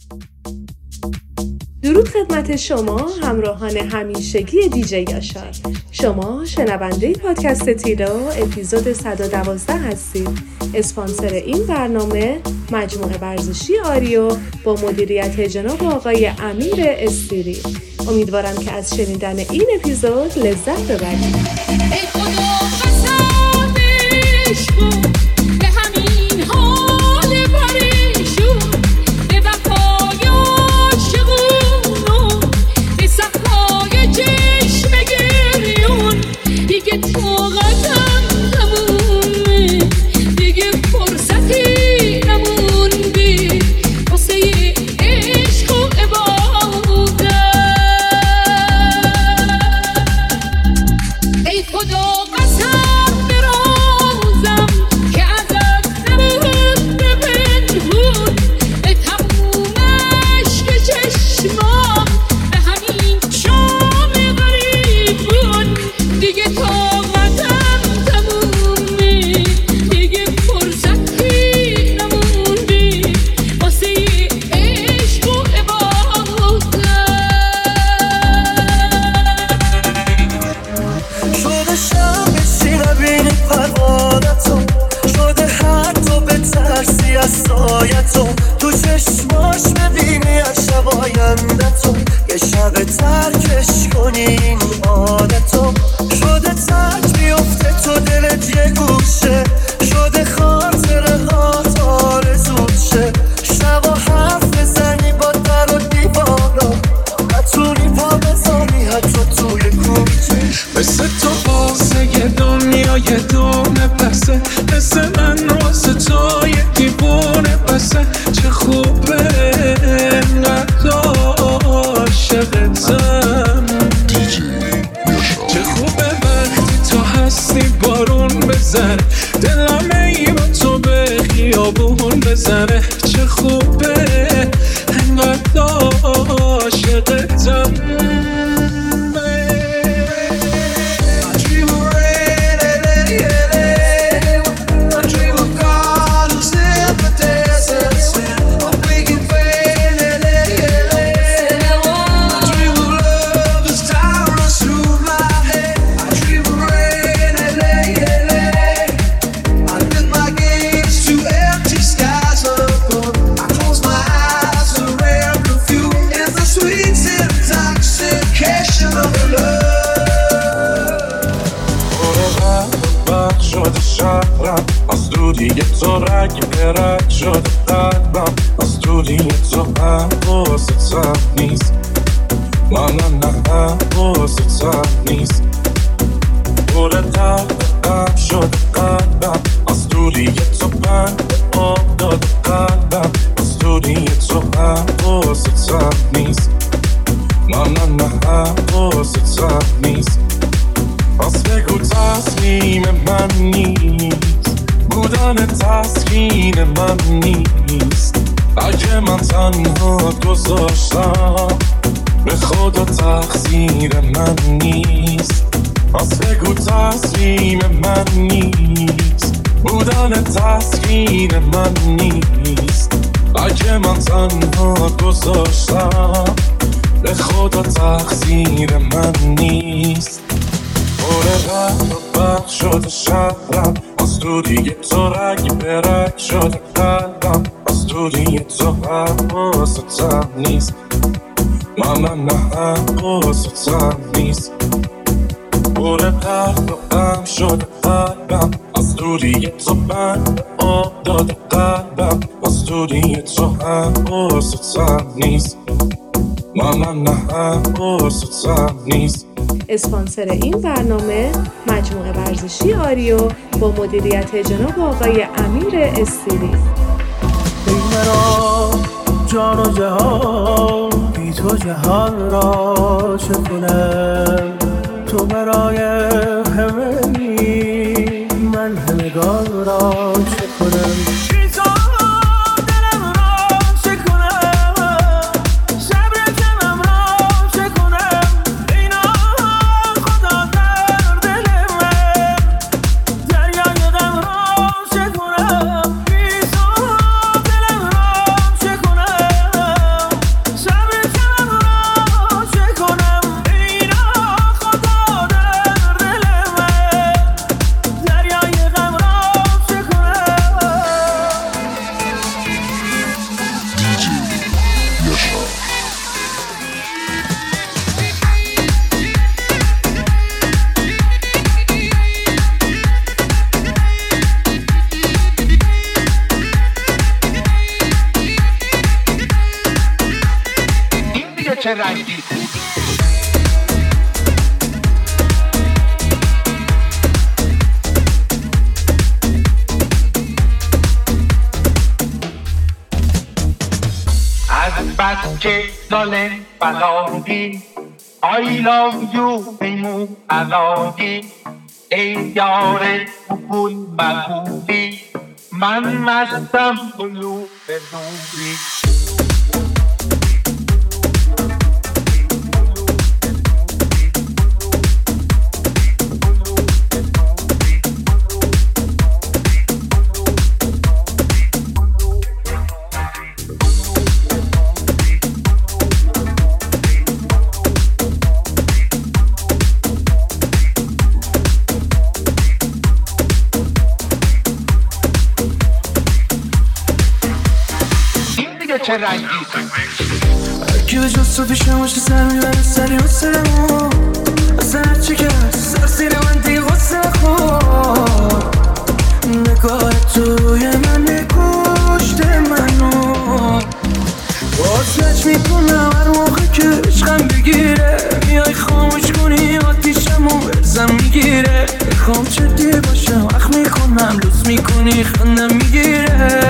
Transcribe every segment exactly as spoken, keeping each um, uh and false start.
درود خدمت شما همراهان همیشگی دیجی یاشار. شما شنونده پادکست تیرو اپیزود صد و دوازده هستید. اسپانسر این برنامه مجموعه ورزشی آریو با مدیریت جناب آقای امیر استیری. امیدوارم که از شنیدن این اپیزود لذت ببرید. اسپانسر این برنامه مجموعه ورزشی آریو با مدیریت جناب آقای امیر استیری. ای مرا جان و جهان بی تو جهان را چه کنم، تو برای همه ای من همگان را چه کنم. چه رنگی از بچه لاله بلادی I love you ایمون علادی ای یار بکن مگولی من مستم بلو بلوری چه رنگی هرکی به جز تو پیشم باشه سر میبره سری و سرمو از هرچی که هست سر سیر من دیگه غصه نخور نگاه توی من نکشته منو باز لج میکنم هر موقع که عشقم بگیره میای خاموش کنی آتیشمو برزم میگیره میخوام جدی باشم وقت میکنم لوس میکنی خندم میگیره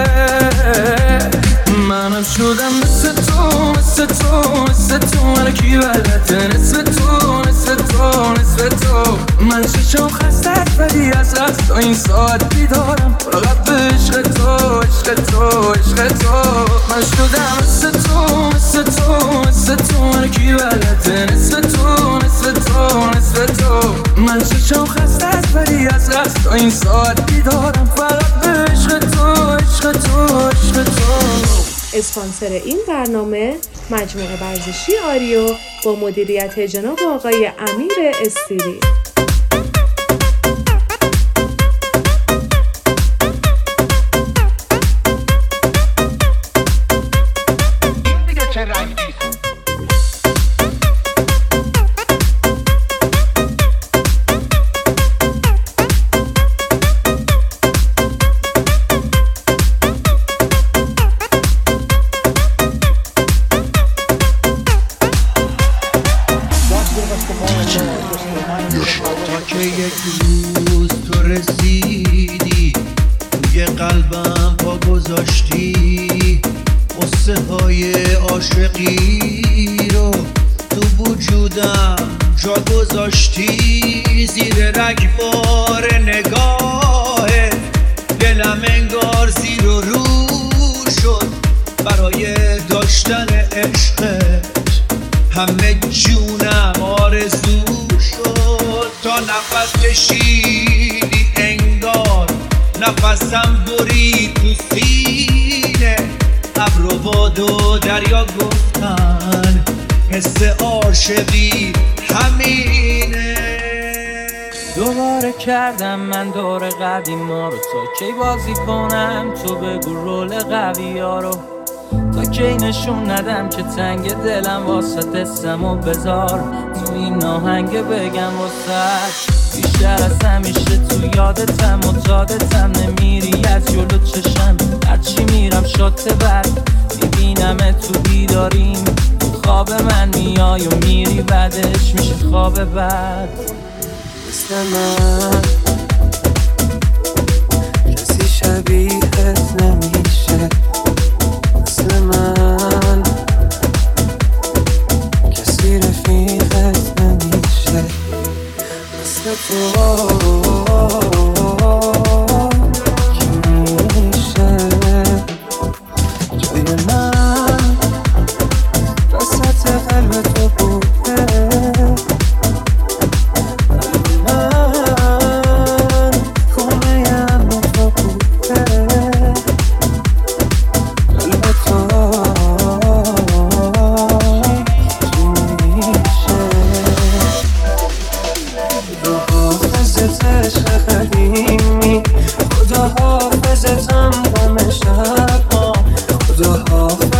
منم شدم مثل تو مثل تو مثل تو من کی بلده نصف تو نصف تو نصف تو من چشم خستت ولی از رست تا این ساعت بیدارم فقط به عشق تو عشق تو عشق تو من شدم مثل تو مثل تو مثل تو من کی بلده نصف تو نصف تو نصف تو من چشم خستت ولی از رست تا این ساعت بیدارم فقط به عشق تو عشق تو عشق تو. اسپانسر این برنامه مجموعه ورزشی آریو با مدیریت جناب آقای امیر استیری. که یک روز تو رسیدی توی قلبم پا گذاشتی قصه های عاشقی رو تو وجودم جا گذاشتی زیر رگبار نگاهت دلم انگار زیر و رو شد برای داشتن عشقت همه جونم آرزو شد تا نفس کشیدی انگار نفسم برید تو سینه ابر و باد و دریا گفتن حس عاشقی همینه دوباره کردم من دور قدیما رو تا کی بازی کنم تو بگو رول قوی ها رو تا کی نشون ندم که تنگ دلم واسه دستم و بذار تو این ناهنگ بگم واسه بیشتر از همیشه تو یادتم و دادتم نمیری از جلو چشم هرچی میرم شات بعد میبینم تو بیداریم تو خواب من میای و میری بعدش میشه خواب بعد مثل من کسی شبیهت نمیشه مثل من کسی رفیقت نمیشه مثل تو کی میشه جای من وسط قلب تو بوده خدا حافظتم دم شب ها خدا حافظ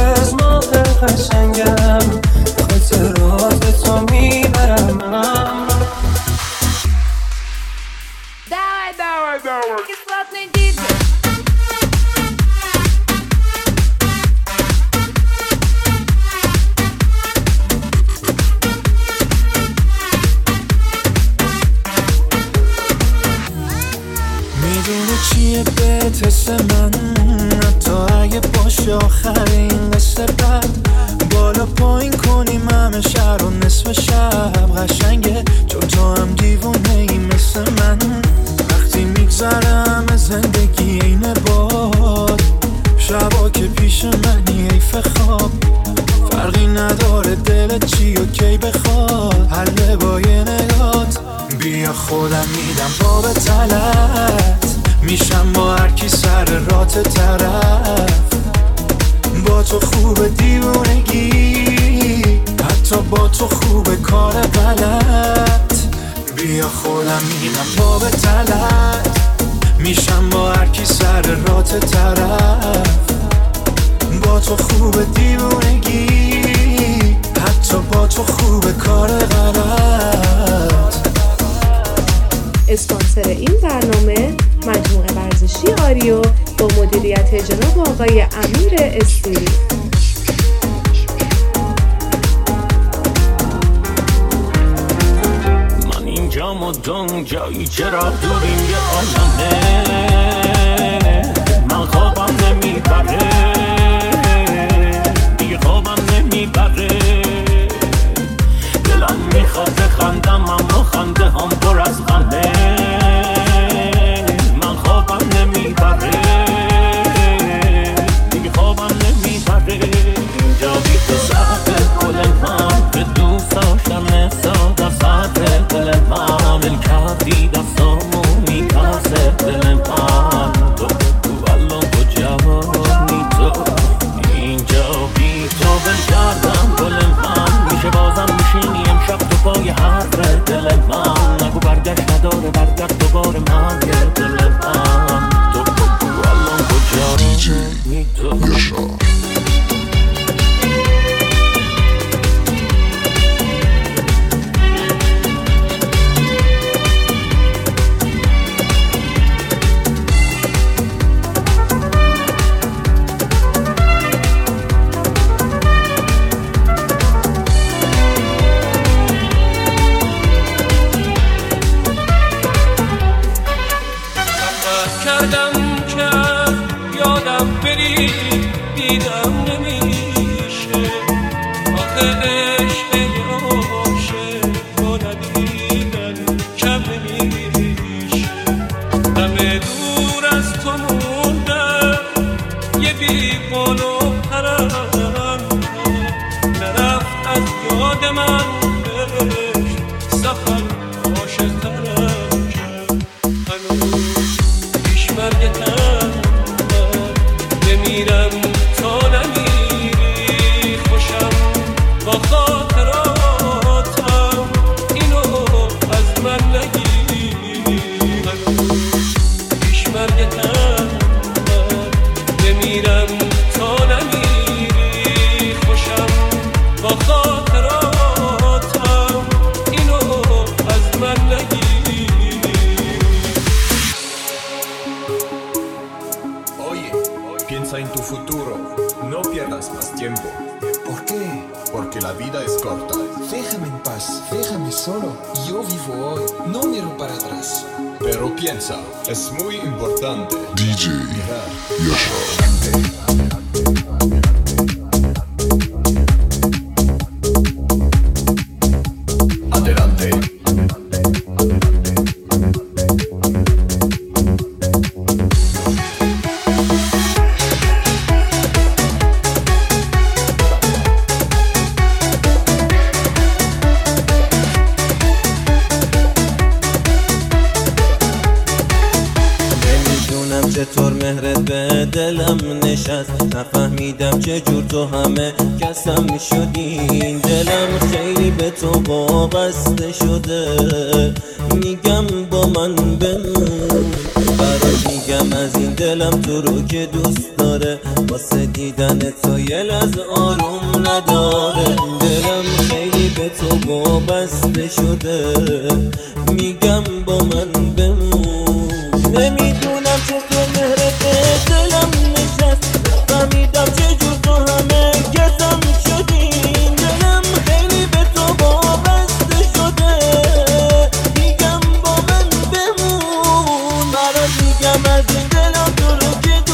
مثل من، حتی اگه باشه آخر این قصه بد. بالا پایین کنیم همه شهر و نصف شب قشنگه، چون تو هم دیوونه ای مثل من. وقتی میگذره همه زندگی اینه باد، شبا که پیش منی حیف خواب. فرقی نداره دلت چی و کی بخواد، حله با یه نگات. بیا خودم میدم با به تلت، میشم با هر کی سر رات طرف. با تو خوب دیوونگی، حتی با تو خوب کار غلط. بیا خودم میدم با به تلت، میشم با هر کی سر رات طرف. با تو خوب دیوونگی، حتی با تو خوب کار غلط. اسپانسر این برنامه مجموعه ورزشی آریو با مدیریت جناب آقای امیر استوری. من اینجام و دون جایی چرا دوریم یه عالمه، من خوابم نمیبره دیگه، خوابم نمیبره. دلم میخواد بخندم اما خنده هم پر از غمه، من خوابم نمیبره دیگه، خوابم نمیبره. اینجا بی تو سخته کل من، به دوست داشتم نساد از ساعته دل من. الکفی دستامو میکاسه دل من، تو تو الان کجایی تو؟ اینجا بی تو بل کردم گل من، میشه بازم میشینی امشب تو پای حرف دل من. نگو برگشت نداره برگرد دوباره من یه دل من، تو تو الان کجایی تو؟ Es muy importante. D J Yasha. چطور مهرت به دلم نشست، نفهمیدم چجور تو همه کسم شدی. دلم خیلی به تو وابسته شده، میگم با من بمون. برات میگم از این دلم تو رو که دوست داره، واسه دیدن تو یه لحظه آروم نداره. دلم خیلی به تو وابسته شده، میگم با من بمون. نمیدونم چطور مهرت به دلم نشست، نفهمیدم چجور تو همه کسم شدی. دلم خیلی به تو وابسته شده، میگم با من بمون. برات میگم از این دلم تو رو که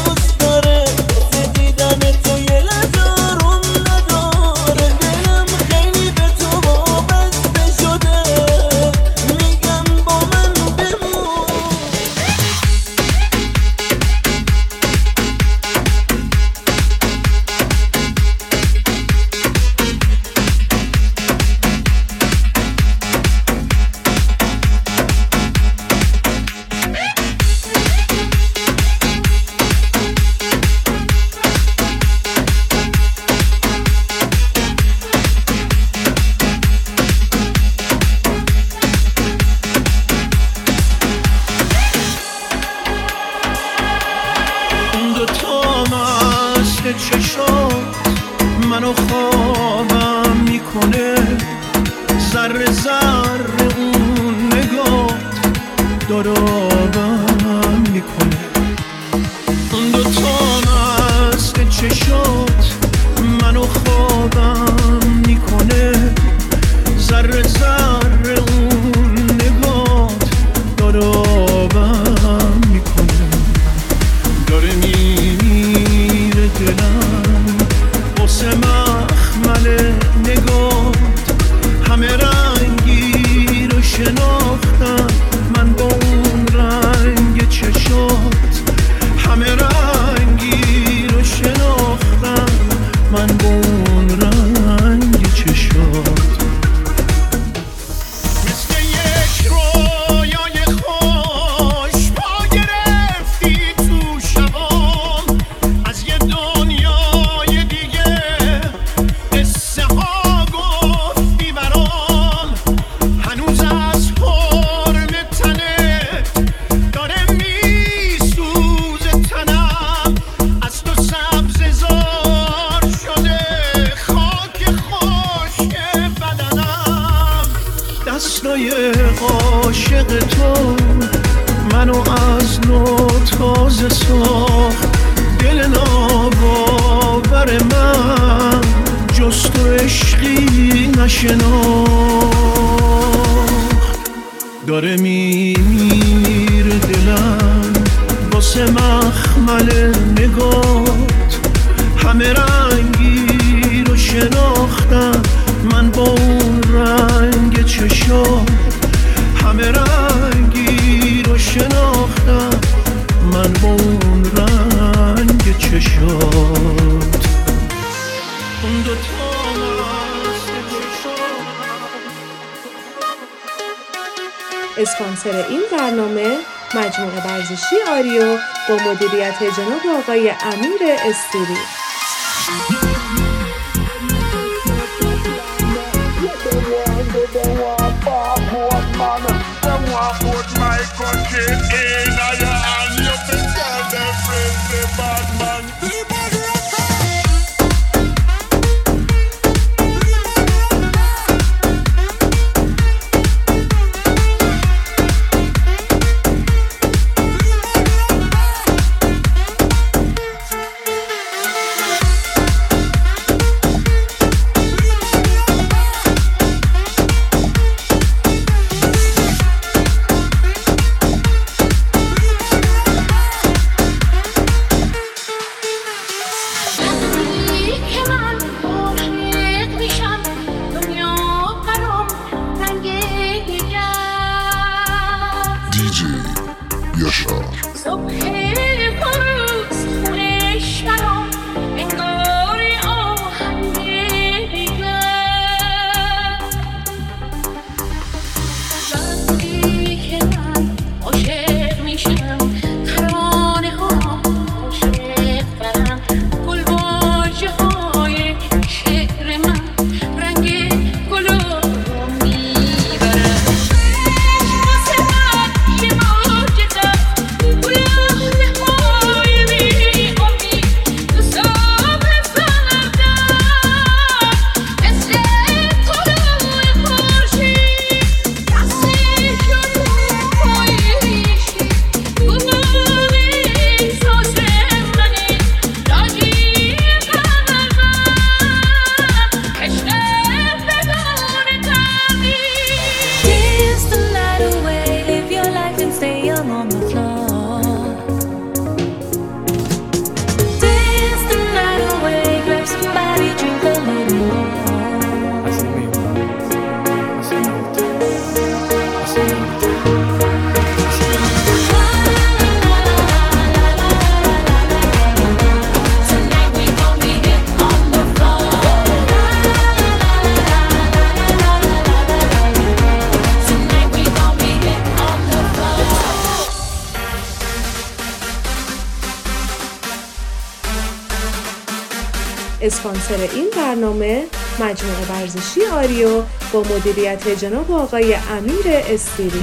منو خوابم میکنه، ذره ذره اون نگاه دارابم میکنه. اون دوتا مست چشات منو خوابم میکنه، ذره ذره اون نگاه دارابم میکنه. داره میره دلم واسه مخمل نگات، همه رنگی رو شناختم من با اون رنگ چشات، همه رنگی رو شناختم من با اون رنگ چشات. مثل یک رویای خوش پا گرفتی تو شبام، از یه دنیای دیگه قصه ها گفتی برام. هنوز از حرم تنت داره میسوزه تنم، از تو سبز زار شده خاک خشک بدنم. دستای عاشق تو منو از نو تازه ساخت، دل ناباور من جز تو عشقی نشناخت. داره میمیره دلم واسه مخمل نگات، همه رنگی رو شناختم من با اون رنگ چشات، همه رنگی رو شناختم من با اون رنگ چشات. اون دوتا مست چشات. اسپانسر این برنامه مجموعه ورزشی آریو با مدیریت جناب آقای امیر استوری. اسپانسر این برنامه مجموعه ورزشی آریو با مدیریت جناب آقای امیر استوری.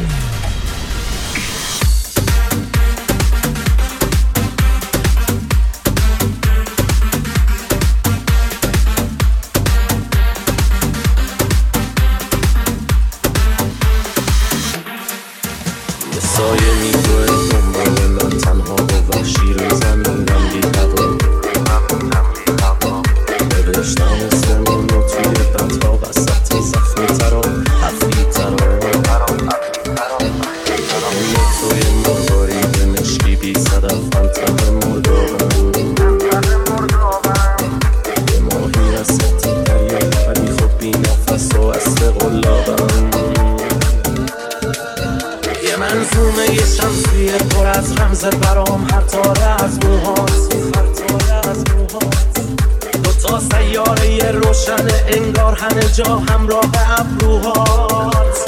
از رمز برام هر تاره از موهات، هر تاره از موهات. دو تا سیاره روشن انگار همه جا همراه ابروهات.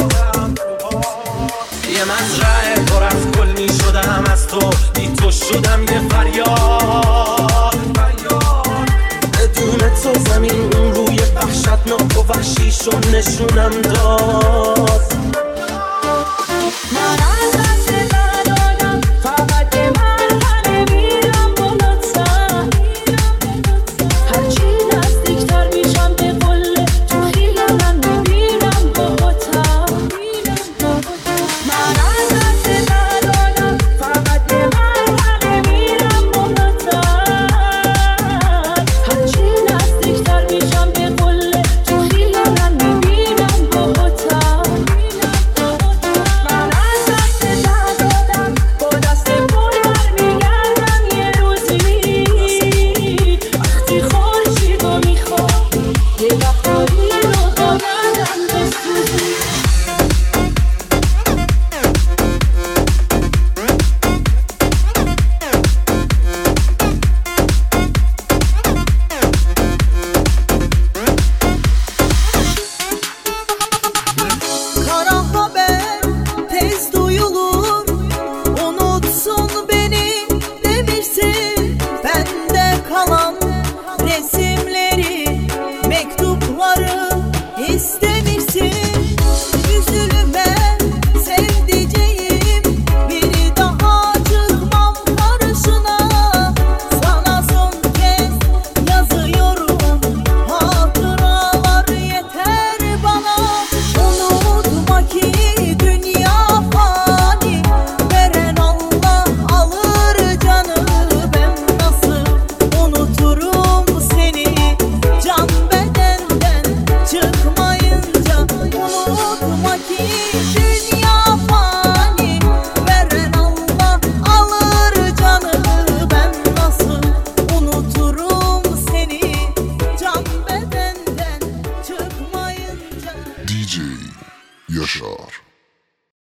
یه مزرعه پر از گل می شدم از تو، بی تو شدم یه فریاد. بدون تو زمین اون روی وحشتناک و وحشیشو نشونم داد.